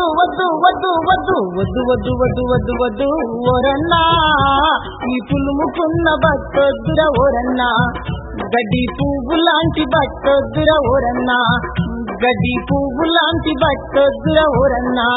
వద్దు వద్దు వద్దు వద్దు వద్దు వద్దు వద్దు వద్దు ఓరన్నా ఈ పులుముకున్న బట్టొద్దుర ఓరన్నా గడ్డి పువ్వు లాంటి బట్టొద్దుర ఓరన్నా గడ్డి పువ్వు లాంటి బట్టొద్దుర ఓరన్నా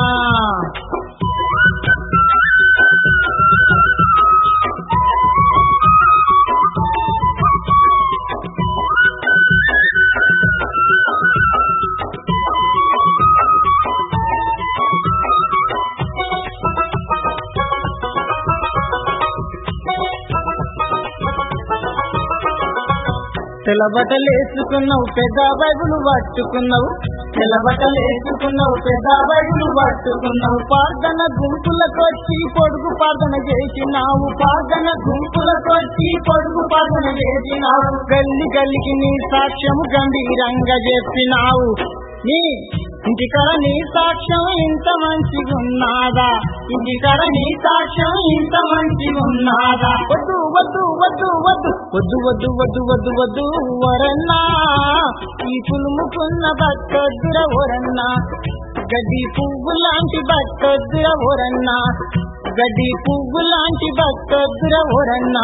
తెల్లబట్టలేసుకున్నావు పెద్ద బైబులు పట్టుకున్నావు తెల్లబట్టలేసుకున్నావు పెద్ద బైబులు పట్టుకున్నావు ప్రార్థన గుంపులకొచ్చి పొడుగు ప్రార్థన చేసినావు ప్రార్థన గుంపులకొచ్చి పొడుగు ప్రార్థన చేసినావు గల్లి గల్లికి నీ సాక్ష్యము గంభీరంగా చెప్పినావు నీ ఇంటికాడ నీ సాక్ష్యం ఇంత మంచిగున్నాదా ఇంటికాడ నీ సాక్ష్యం ఇంత మంచిగున్నాదా వద్దు వద్దు వద్దు వద్దు వద్దు వద్దు వద్దు వద్దు వద్దు వరన్నా ఈ పులుముకున్న బట్టొద్దుర ఓరన్నా గడ్డి పువ్వు లాంటి బట్టొద్దుర ఓరన్నా గడ్డి పువ్వు లాంటి బట్టొద్దుర ఓరన్నా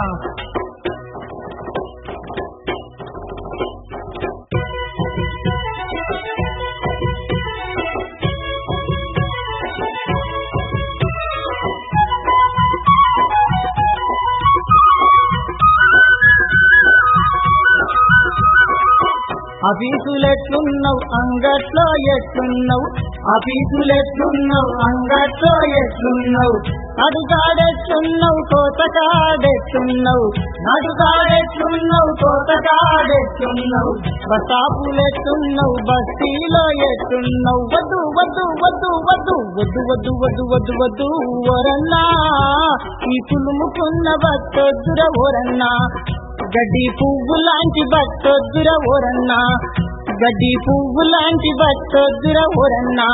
ఆఫీసులెట్లున్నావు అంగట్లో ఎట్లున్నావు ఆఫీసులెట్లున్నావు అంగట్లో ఎట్లున్నావు అడుగాడెట్లున్నావు తోటకాడెట్లున్నావు అడుగాడెట్లున్నావు తోటకాడెట్లున్నావు బసాపులెట్లున్నావు బస్తీలో ఎట్లున్నావు వద్దు వద్దు వద్దు వద్దు వద్దు వద్దు వద్దు వద్దు వద్దు ఓరన్నా ఈ పులుముకున్న బట్టొద్దుర ఓరన్నా గడ్డి పువ్వు లాంటి బట్టొద్దుర ఓరన్నా గడ్డి పువ్వు లాంటి బట్టొద్దుర ఓరన్నా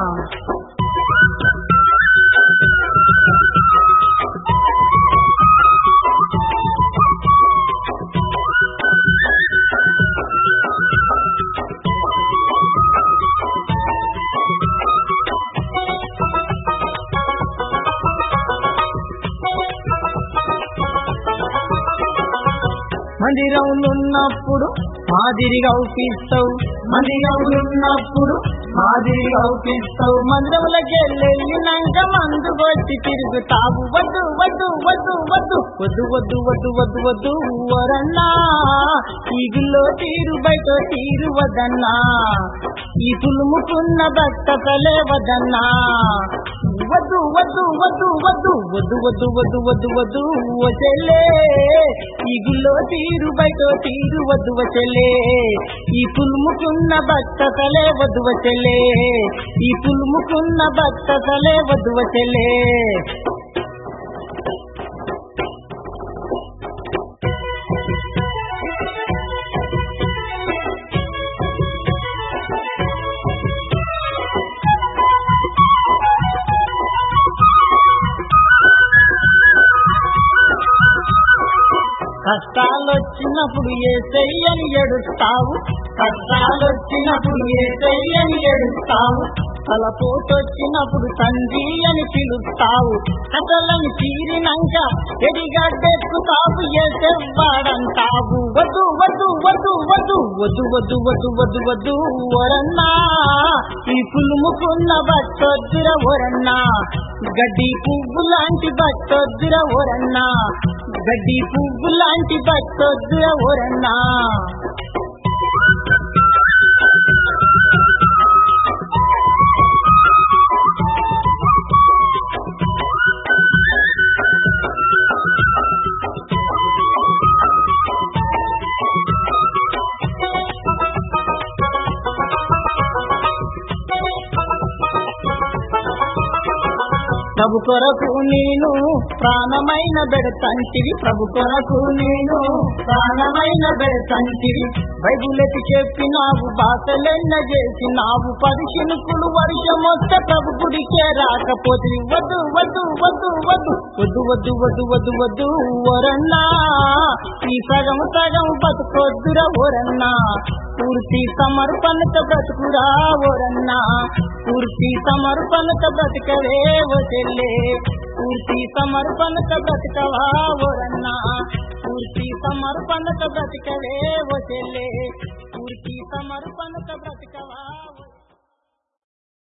మందిరములున్నప్పుడు మాదిరిగా ఊపిస్తావు మందిరములున్నప్పుడు మాదిరిగా ఊపిస్తావు మందిరములకెళ్ళినాక మందు కొట్టి తిరుగుతావు వద్దు వద్దు వద్దు వద్దు వద్దు వద్దు వద్దు వద్దు వద్దు ఓరన్నా ఈగుల్లో తీరు బయట తీరు వదన్నా ఈ పులుముకున్న బట్టతలే వదన్నా వద్దు వద్దు వద్దు వద్దు వద్దు వద్దు వద్దు వద్దు వద్దు వచెలే ఈగుల్లో తీరు బయట తీరు వద్దు వచెలే ఈ పులుముకున్న బట్టతలే వద్దు వచెలే ఈ పులుముకున్న బట్టతలే వద్దు వచెలే కష్టాలొచ్చినప్పుడు యేసయ్యని ఏడుస్తావు కష్టాలొచ్చినప్పుడు యేసయ్యని ఏడుస్తావు తలపోటొచ్చినప్పుడు తండ్రి అని పిలుస్తావు కథలని తీరినాక ఎడిగడ్డెక్కుతావు ఏసేవాడంటావు వద్దు వద్దు వద్దు వద్దు వద్దు వద్దు వద్దు వద్దు వద్దు ఓరన్నా ఈ పులుముకున్న బట్టొద్దుర ఓరన్నా గడ్డి పువ్వు లాంటి బట్టొద్దుర ఓరన్నా గడ్డి పువ్వు లాంటి బట్టొద్దుర ఓరన్నా ప్రభు కొరకు నేను ప్రాణమైన బెడతంటివి ప్రభు కొరకు నేను ప్రాణమైన బెడతంటివి బైబులెత్తి చెప్పినావు భాషలెన్న చేసినావు పరిశునుకులు వర్షమొస్తే ప్రభు గుడికే రాకపోతే వద్దు వద్దు వద్దు వద్దు వద్దు వద్దు వద్దు వద్దు వద్దు ఓరన్నా ఈ సగం సగం బతుకొద్దుర ఓరన్నా పూర్తి సమర్పణత బ్రతుకురా ఓరన్నా పూర్తి సమర్పణత బ్రతకవే ఓ చెల్లే పూర్తి సమర్పణత బ్రతకవా ఓరన్నా పూర్తి సమర్పణత బ్రతకవే ఓ చెల్లే